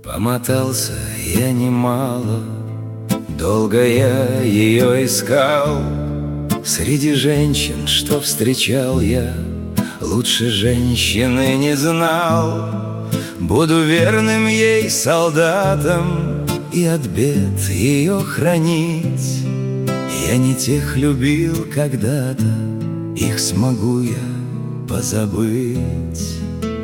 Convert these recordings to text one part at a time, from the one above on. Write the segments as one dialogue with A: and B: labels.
A: Помотался я немало, долго я ее искал. Среди женщин, что встречал я, лучше женщины не знал. Буду верным ей солдатом и от бед ее хранить. Я не тех любил когда-то, их смогу я позабыть.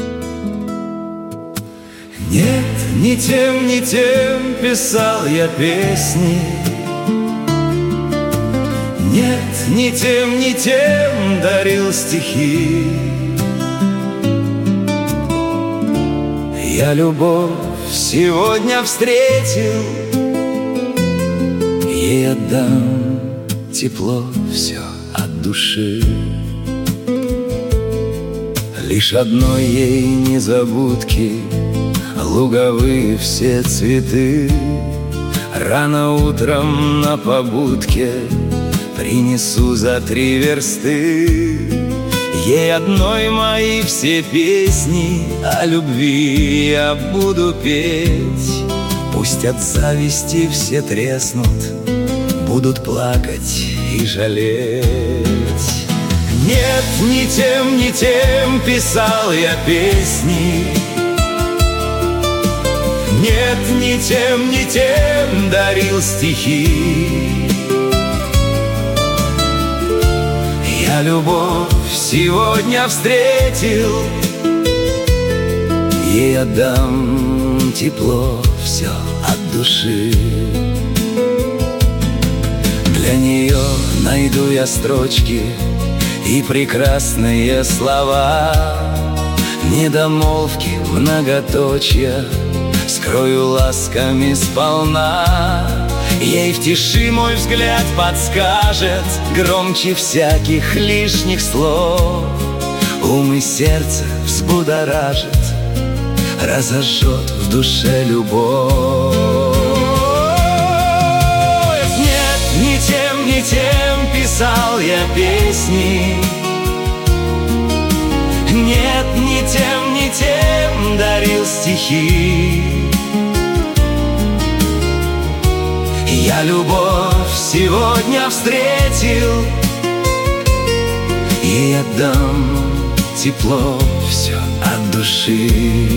A: Нет, ни тем писал я песни. Нет, ни тем дарил стихи. Я любовь сегодня встретил, ей отдам тепло все от души. Лишь одной ей незабудки, луговые все цветы. Рано утром на побудке принесу за 3 версты. Ей одной мои все песни о любви я буду петь. Пусть от зависти все треснут, будут плакать и жалеть. Нет, ни тем писал я песни. Нет, ни тем дарил стихи. Я любовь сегодня встретил, ей отдам тепло все от души. Для нее найду я строчки и прекрасные слова. Недомолвки, многоточья скрою ласками сполна. Ей в тиши мой взгляд подскажет громче всяких лишних слов. Ум и сердце взбудоражит, разожжет в душе любовь. Нет, ни тем писал я песни. Нет, ни тем дарил стихи. Я любовь сегодня встретил, ей отдам тепло все от души.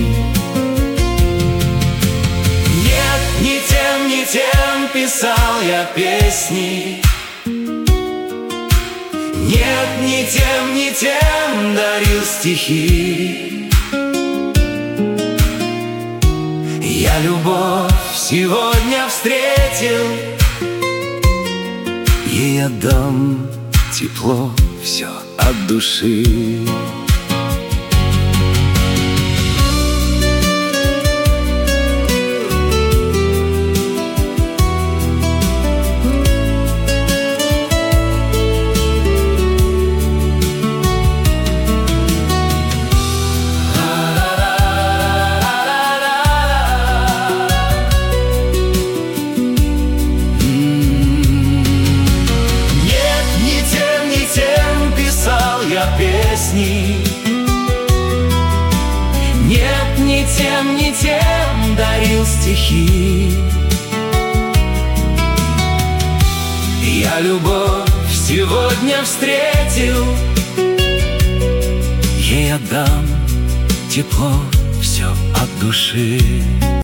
A: Нет, ни тем писал я песни. Нет, ни тем дарил стихи. Я любовь сегодня встретил, ей отдам тепло все от души. Песни. Нет, ни тем дарил стихи. Я любовь сегодня встретил, ей отдам тепло все от души.